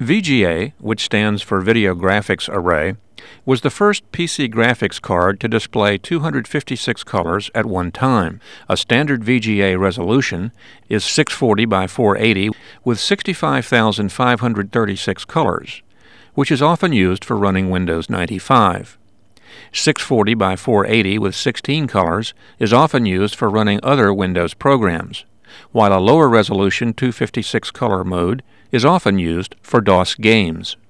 VGA, which stands for Video Graphics Array, was the first PC graphics card to display 256 colors at one time. A standard VGA resolution is 640 by 480 with 65,536 colors, which is often used for running Windows 95. 640 by 480 with 16 colors is often used for running other Windows programs, while a lower resolution 256 color mode is often used for DOS games.